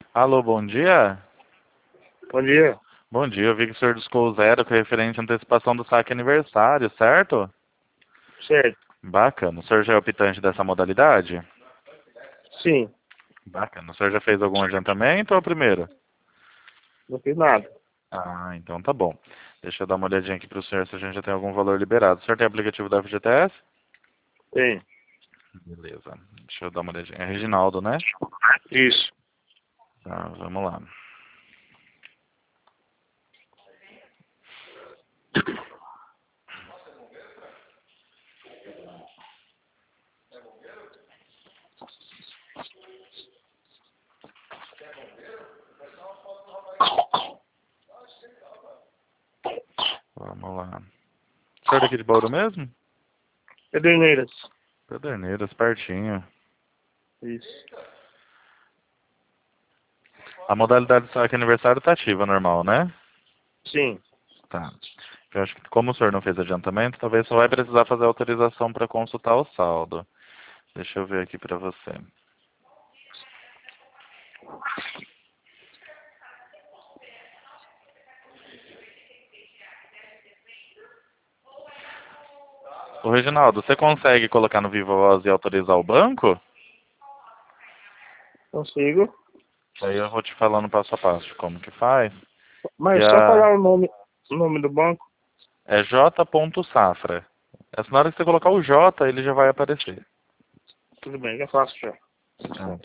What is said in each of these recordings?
Alô, bom dia. Bom dia. Bom dia, eu vi que o senhor discou o zero com referente à antecipação do saque aniversário, certo? Certo. Bacana. O senhor já é optante dessa modalidade? Sim, Bacana. O senhor já fez algum adiantamento ou é o primeiro? não fiz nada. Ah, então tá bom. Deixa eu dar uma olhadinha aqui para o senhor se a gente já tem algum valor liberado. O senhor tem aplicativo da FGTS? Tem. Beleza. Deixa eu dar uma olhadinha. É Reginaldo, né? Isso. Tá, vamos lá. Vamos lá. O senhor é daqui de Bauru mesmo? Pederneiras. Pederneiras, pertinho. Isso. A modalidade de saque aniversário tá ativa, normal, né? Sim. Tá. Eu acho que como o senhor não fez adiantamento, talvez só vai precisar fazer autorização para consultar o saldo. Deixa eu ver aqui para você. Ô, Reginaldo, você consegue colocar no Viva Voz e autorizar o banco? Consigo. Aí eu vou te falando passo a passo de como que faz. Que Mas só falar o nome do banco. é J.Safra. Essa na hora que você colocar o J, ele já vai aparecer. Tudo bem, já faço já. Ah.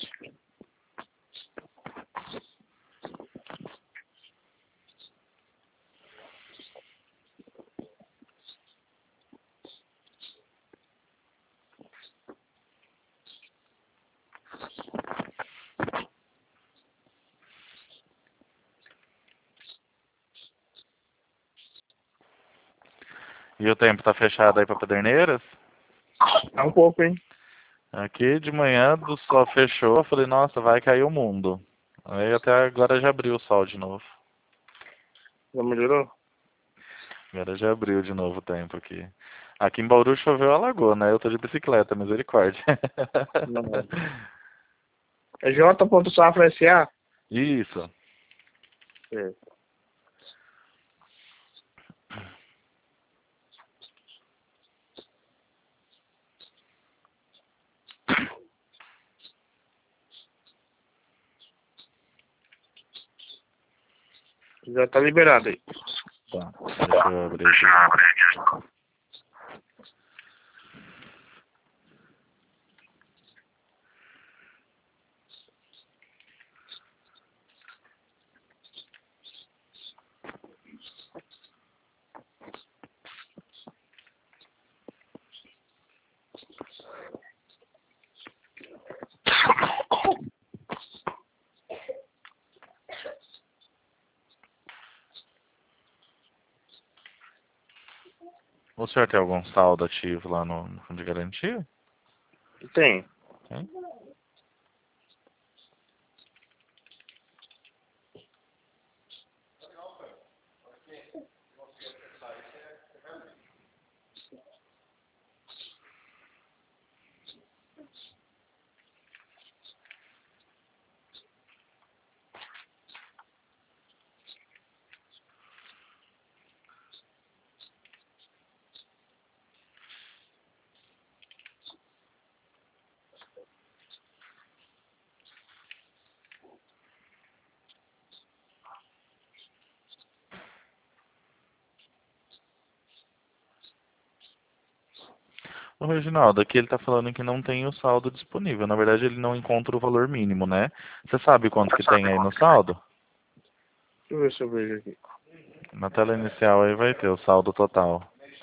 E o tempo tá fechado aí para Pederneiras? É um pouco, hein? Aqui de manhã do sol fechou, eu falei, nossa, vai cair o mundo. Aí até agora já abriu o sol de novo. Já melhorou? Agora já abriu de novo o tempo aqui. Aqui em Bauru choveu alagou, né? Eu tô de bicicleta, misericórdia. Não. É J.Safra S.A.? Isso. É. Já tá liberado aí. Tá. Deixa eu abrir aqui. O senhor tem algum saldo ativo lá no fundo de garantia? Tem. Tem? O Reginaldo, aqui ele tá falando que não tem o saldo disponível. Na verdade, ele não encontra o valor mínimo, né? Você sabe quanto que tem aí no saldo? Deixa eu ver se eu vejo aqui. Na tela inicial aí vai ter o saldo total.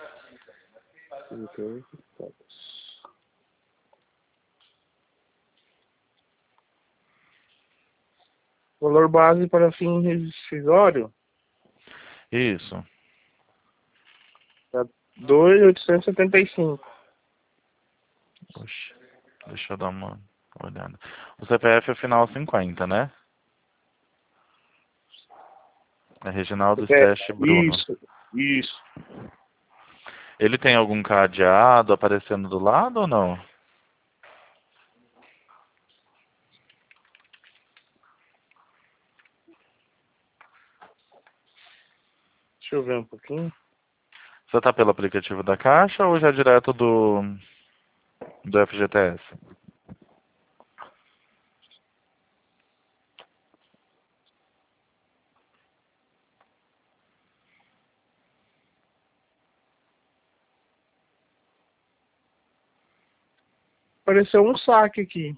Valor base para fim rescisório Isso. é 2.875. Puxa, deixa eu dar uma olhada. O CPF é final 50, né? É Reginaldo Steste Bruno. Isso, isso. Ele tem algum cadeado aparecendo do lado ou não? Deixa eu ver um pouquinho. Você está pelo aplicativo da Caixa ou já direto do FGTS? Apareceu um saque aqui.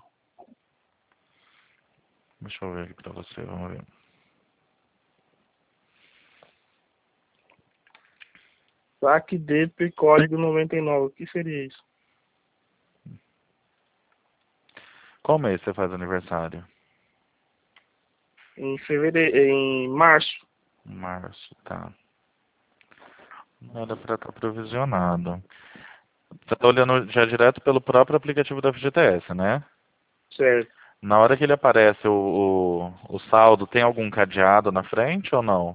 Deixa eu ver aqui para você, vamos ver. Saque DP código 99. O que seria isso? Qual mês você faz aniversário? Em fevereiro, em março. Março, tá. Não era para estar provisionado. Você está olhando já direto pelo próprio aplicativo da FGTS, né? Certo. Na hora que ele aparece o saldo, tem algum cadeado na frente ou não?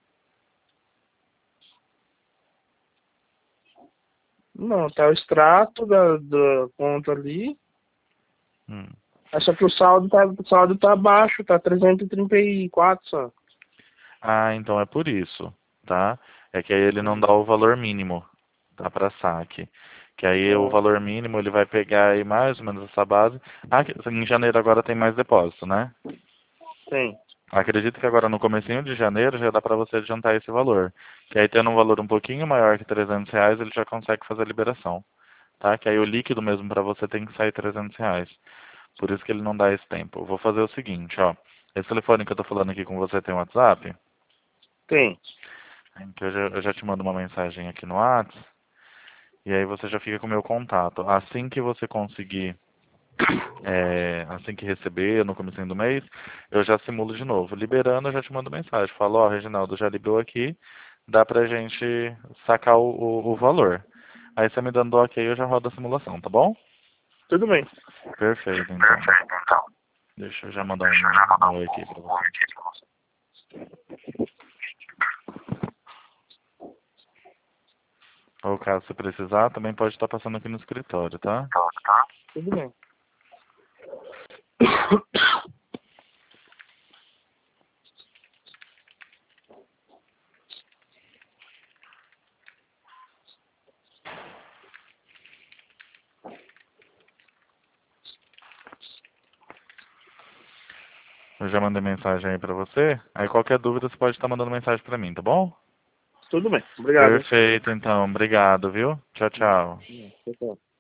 Não, tá o extrato da conta ali. Hum. Só que o saldo tá baixo, tá 334 só. Ah, então é por isso, tá? É que aí ele não dá o valor mínimo, tá, para saque. Que aí o Ah, valor mínimo ele vai pegar aí mais ou menos essa base. Ah, em janeiro agora tem mais depósito, né? tem. Acredito que agora no comecinho de janeiro já dá para você adiantar esse valor. Que aí tendo um valor um pouquinho maior que R$ 300, ele já consegue fazer a liberação, tá? Que aí o líquido mesmo para você tem que sair R$ 300. Por isso que ele não dá esse tempo. Eu vou fazer o seguinte, ó. Esse telefone que eu tô falando aqui com você tem WhatsApp? Tem. Então eu já te mando uma mensagem aqui no WhatsApp. E aí você já fica com o meu contato. Assim que você conseguir, assim que receber no começo do mês, eu já simulo de novo. Liberando, eu já te mando mensagem. Falo, ó, Reginaldo, já liberou aqui, dá pra gente sacar o valor. Aí você me dando ok, eu já rodo a simulação, tá bom? Tudo bem. Perfeito, então. Perfeito, então. Deixa eu já mandar um oi aqui pra você. Ou caso você precisar, também pode estar passando aqui no escritório, tá? Tá. Tudo bem. Eu já mandei mensagem aí pra você. Aí qualquer dúvida você pode estar mandando mensagem pra mim, tá bom? Tudo bem. Obrigado. Perfeito, então. Obrigado, viu? Tchau, tchau. Tchau.